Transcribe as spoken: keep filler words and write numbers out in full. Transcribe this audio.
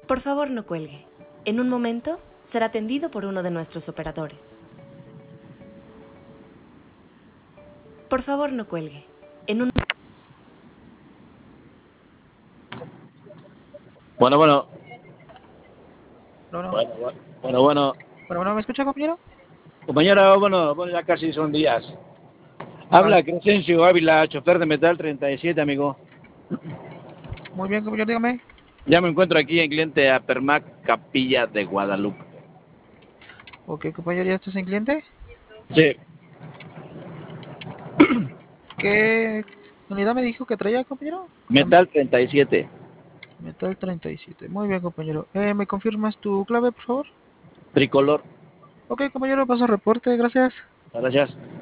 Por favor, no cuelgue. En un momento será atendido por uno de nuestros operadores. Por favor, no cuelgue. En un... Bueno, bueno. No, no. Bueno, bueno, bueno. Bueno, Bueno, bueno, ¿me escucha, compañero? compañero, bueno, bueno, ya casi son días. Vale. Habla Crescencio Ávila, chofer de Metal treinta y siete, amigo. Muy bien, compañero, dígame. Ya me encuentro aquí en cliente Apermac, Capilla de Guadalupe. Ok, compañero, ¿ya estás en cliente? Sí, ¿Qué unidad me dijo que traía, compañero? Metal treinta y siete. Metal treinta y siete. Muy bien, compañero. Eh, ¿me confirmas tu clave, por favor? Tricolor. Ok, compañero, paso reporte, gracias. Gracias.